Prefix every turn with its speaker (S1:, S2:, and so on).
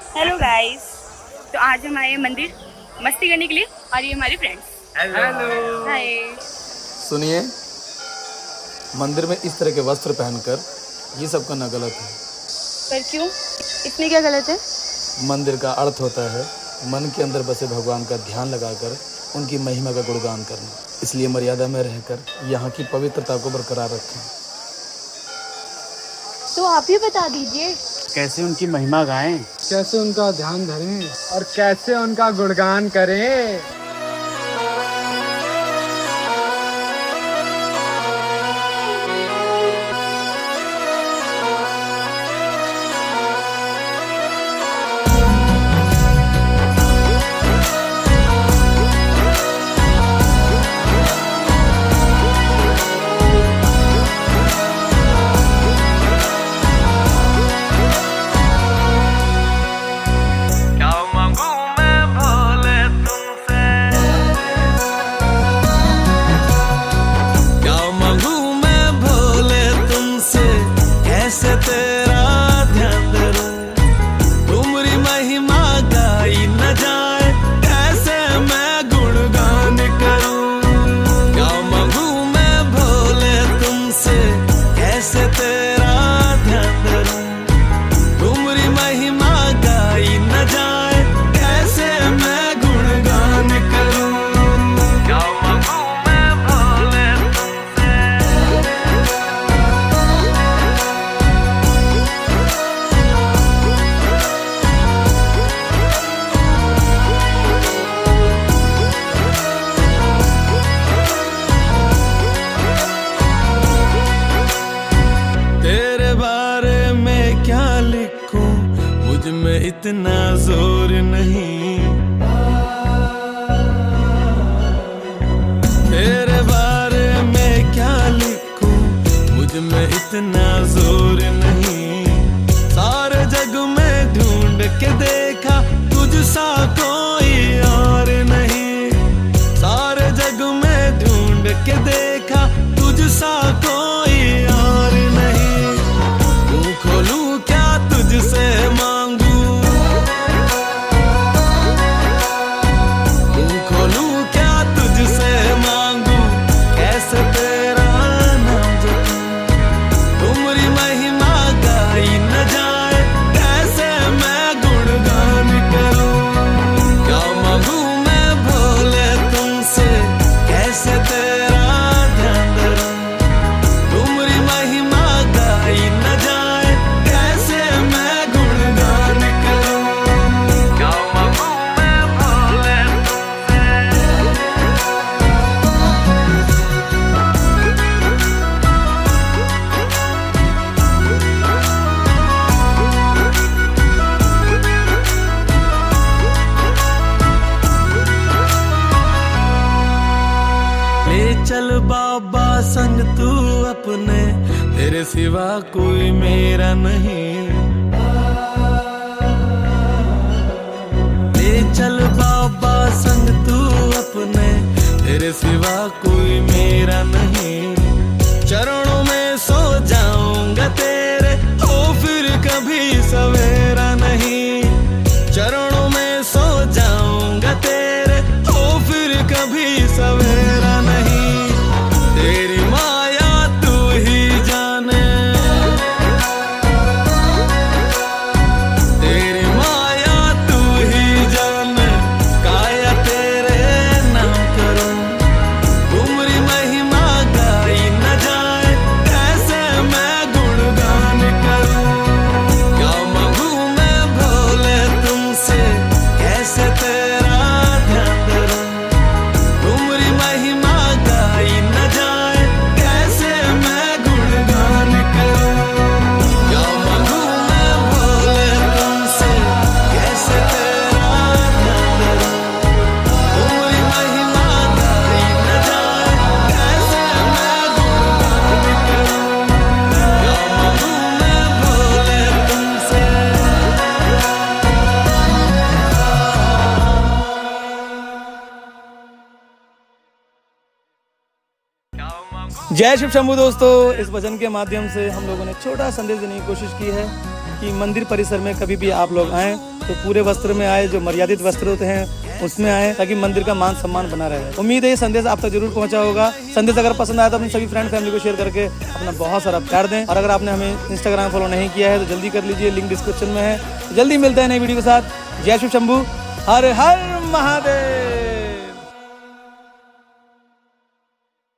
S1: Hello guys. तो आज हम आए मंदिर मस्ती करने के लिए और ये हमारे फ्रेंड्स।
S2: Hello
S1: hi.
S3: सुनिए, मंदिर में इस तरह के वस्त्र पहनकर ये सब करना गलत है।
S1: पर क्यों? इसमें क्या गलत है?
S3: मंदिर का अर्थ होता है मन के अंदर बसे भगवान का ध्यान लगाकर उनकी महिमा का गुणगान करना। इसलिए मर्यादा में रहकर यहाँ की पवित्रता को बरकरार रखें।
S4: तो आप ही बता दीजिए,
S2: कैसे उनकी महिमा गाएं,
S5: कैसे उनका ध्यान धरें और कैसे उनका गुणगान करें।
S6: में इतना जोर नहीं, तेरे बारे में क्या लिखूं, मुझ में इतना जोर नहीं। सारे जग में ढूंढ के देखा, तुझ सा कोई और नहीं। सारे जग में ढूंढ के देखा, तुझ सा कोई और नहीं। मुँह खोलूं क्या तुझसे मांगू, चल बाबा संग तू अपने, तेरे सिवा कोई मेरा नहीं। ले चल बाबा संग तू अपने, तेरे सिवा कोई मेरा नहीं। चरणों में सो जाऊंगा तेरे, हो फिर कभी सवेरा नहीं। चरणों में सो जाऊंगा तेरे, हो फिर कभी सवेरा नहीं। तेरी माया तू ही जाने, तेरी माया तू ही जाने। काया तेरे नाम करूं, उम्र महिमा गाई
S3: जय शिव शंभू दोस्तों, इस भजन के माध्यम से हम लोगों ने छोटा संदेश देने की कोशिश की है कि मंदिर परिसर में कभी भी आप लोग आएँ तो पूरे वस्त्र में आए, जो मर्यादित वस्त्र होते हैं उसमें आए, ताकि मंदिर का मान सम्मान बना रहे। उम्मीद है ये संदेश आप तक जरूर पहुंचा होगा। संदेश अगर पसंद आया तो अपने सभी फ्रेंड फैमिली को शेयर करके अपना बहुत सारा प्यार दें। और अगर आपने हमें इंस्टाग्राम फॉलो नहीं किया है तो जल्दी कर लीजिए, लिंक डिस्क्रिप्शन में है। जल्दी मिलते हैं नई वीडियो के साथ। जय शिव शंभू, हर हर महादेव।